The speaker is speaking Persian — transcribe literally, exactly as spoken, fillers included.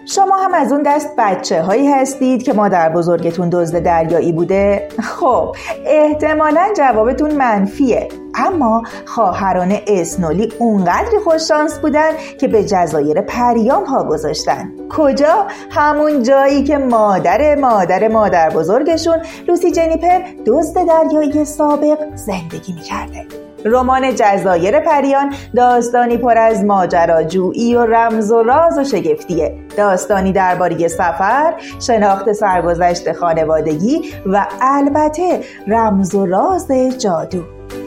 شما هم از اون دست بچه هایی هستید که مادر بزرگتون دزد دریایی بوده؟ خب احتمالاً جوابتون منفیه، اما خواهران اسنولی اونقدری خوششانس بودن که به جزایر پریان پا گذاشتن. کجا؟ همون جایی که مادر مادر مادر بزرگشون لوسی جنیپر دزد دریایی سابق زندگی میکرده. رمان جزایر پریان داستانی پر از ماجراجویی و رمز و راز و شگفتیه. داستانی درباره سفر، شناخت سرگذشت خانوادگی و البته رمز و راز جادو.